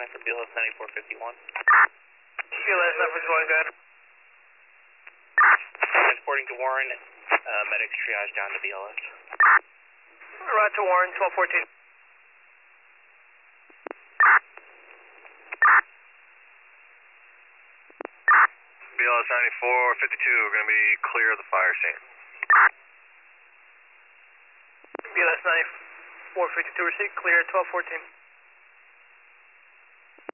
standing for BLS 9451. BLS 9451, go ahead. Transporting to Warren, medics triage down to BLS. Right to Warren, 1214. BLS 9452, going to be clear of the fire scene. BLS 9452 received, clear, 1214.